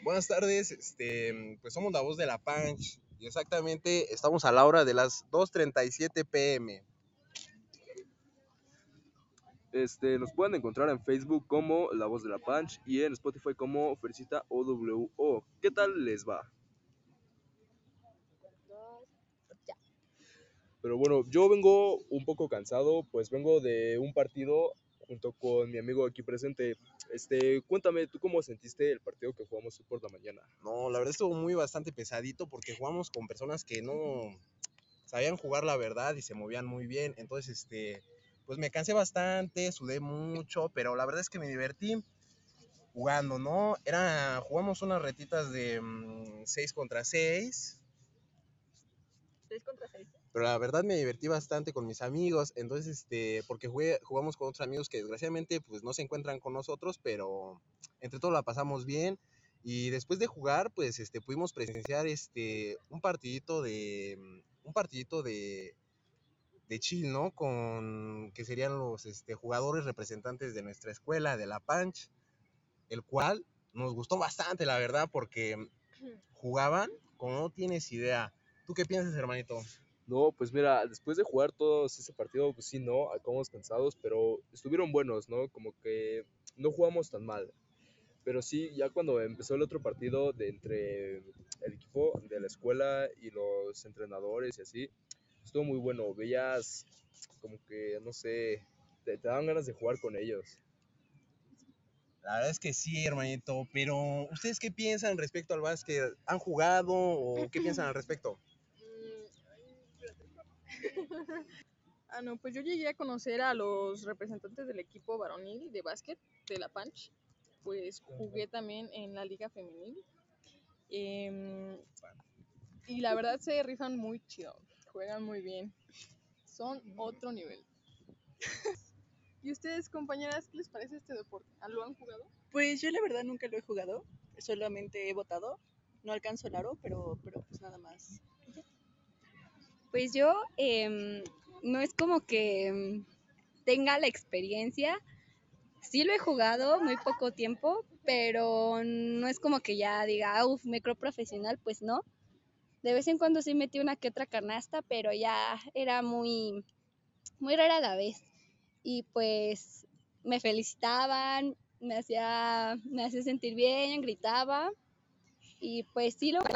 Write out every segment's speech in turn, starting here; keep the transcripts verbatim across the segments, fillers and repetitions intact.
Buenas tardes, este, pues somos la voz de la Punch y exactamente estamos a la hora de las dos treinta y siete pm. Este, nos pueden encontrar en Facebook como La Voz de la Punch y en Spotify como Felicita O W O. ¿Qué tal les va? Pero bueno, yo vengo un poco cansado, pues vengo de un partido junto con mi amigo aquí presente. Este, cuéntame, ¿tú cómo sentiste el partido que jugamos hoy por la mañana? No, la verdad estuvo muy bastante pesadito porque jugamos con personas que no sabían jugar la verdad y se movían muy bien. Entonces, este, pues me cansé bastante, sudé mucho, pero la verdad es que me divertí jugando, ¿no? Era, jugamos unas retitas de seis contra seis. seis contra seis. Pero la verdad me divertí bastante con mis amigos, entonces, este, porque jugué, jugamos con otros amigos que desgraciadamente pues no se encuentran con nosotros, pero entre todos la pasamos bien. Y después de jugar, pues, este, pudimos presenciar, este, un partidito de, un partidito de, de chill, ¿no? Con, que serían los, este, jugadores representantes de nuestra escuela, de la Punch, el cual nos gustó bastante, la verdad, porque jugaban como no tienes idea. ¿Tú qué piensas, hermanito? No, pues mira, después de jugar todos ese partido, pues sí, no, acabamos cansados, pero estuvieron buenos, ¿no? Como que no jugamos tan mal. Pero sí, ya cuando empezó el otro partido de entre el equipo de la escuela y los entrenadores y así, estuvo muy bueno. Veías como que, no sé, te, te daban ganas de jugar con ellos. La verdad es que sí, hermanito, pero ¿ustedes qué piensan respecto al básquet? ¿Han jugado o qué piensan al respecto? Ah, no, pues yo llegué a conocer a los representantes del equipo varonil de básquet de la Punch. Pues jugué también en la liga femenil. Em, y la verdad se rifan muy chido. Juegan muy bien. Son otro nivel. ¿Y ustedes, compañeras, qué les parece este deporte? ¿Lo han jugado? Pues yo la verdad nunca lo he jugado, solamente he votado. No alcanzo el aro, pero, pero pues nada más. Pues yo em, no es como que em, tenga la experiencia. Sí lo he jugado muy poco tiempo, pero no es como que ya diga, uff, me creo profesional, pues no. De vez en cuando sí metí una que otra canasta, pero ya era muy, muy rara la vez. Y pues me felicitaban, me hacía, me hacía sentir bien, gritaba. Y pues sí lo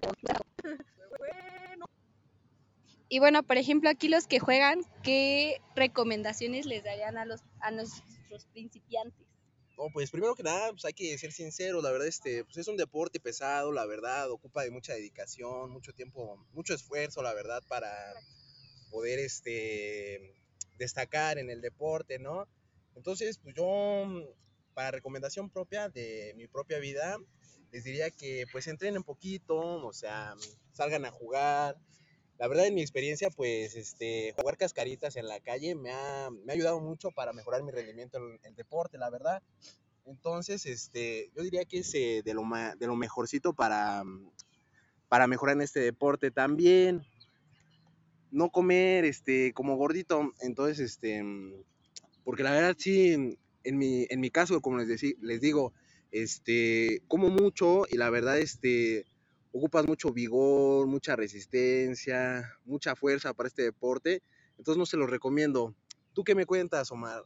Y bueno, por ejemplo, aquí los que juegan, ¿qué recomendaciones les darían a los a nuestros principiantes? No, pues primero que nada, pues hay que ser sinceros, la verdad, este, pues es un deporte pesado, la verdad, ocupa de mucha dedicación, mucho tiempo, mucho esfuerzo, la verdad, para poder, este, destacar en el deporte, ¿no? Entonces, pues yo, para recomendación propia de mi propia vida, les diría que pues entrenen poquito, o sea, salgan a jugar. La verdad, en mi experiencia, pues, este, jugar cascaritas en la calle me ha, me ha ayudado mucho para mejorar mi rendimiento en el deporte, la verdad. Entonces, este, yo diría que es eh, de, lo ma- de lo mejorcito para, para mejorar en este deporte. También no comer, este, como gordito. Entonces, este, porque la verdad sí, en mi, en mi caso, como les, decí, les digo, este, como mucho y la verdad, este, ocupas mucho vigor, mucha resistencia, mucha fuerza para este deporte. Entonces no se los recomiendo. ¿Tú qué me cuentas, Omar?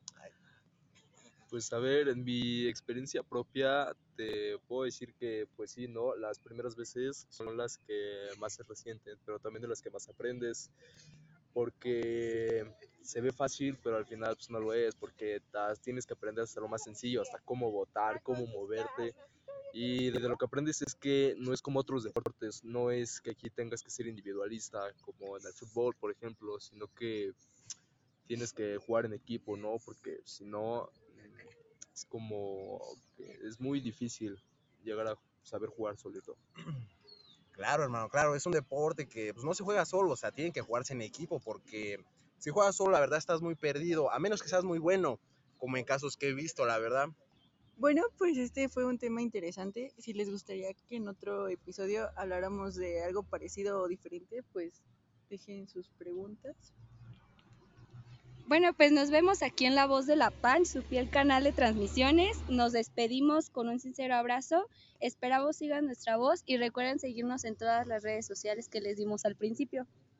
Pues a ver, en mi experiencia propia te puedo decir que pues sí, ¿no? Las primeras veces son las que más se resienten, pero también de las que más aprendes, porque se ve fácil, pero al final pues no lo es, porque tas- tienes que aprender hasta lo más sencillo, hasta cómo botar, cómo moverte. Y de lo que aprendes es que no es como otros deportes, no es que aquí tengas que ser individualista, como en el fútbol, por ejemplo, sino que tienes que jugar en equipo, ¿no? Porque si no, es como que es muy difícil llegar a saber jugar solito. Claro, hermano, claro, es un deporte que pues, no se juega solo, o sea, tienen que jugarse en equipo porque si juegas solo, la verdad, estás muy perdido, a menos que seas muy bueno, como en casos que he visto, la verdad. Bueno, pues este fue un tema interesante. Si les gustaría que en otro episodio habláramos de algo parecido o diferente, pues dejen sus preguntas. Bueno, pues nos vemos aquí en La Voz de la Pan, su fiel canal de transmisiones. Nos despedimos con un sincero abrazo. Esperamos sigan nuestra voz y recuerden seguirnos en todas las redes sociales que les dimos al principio.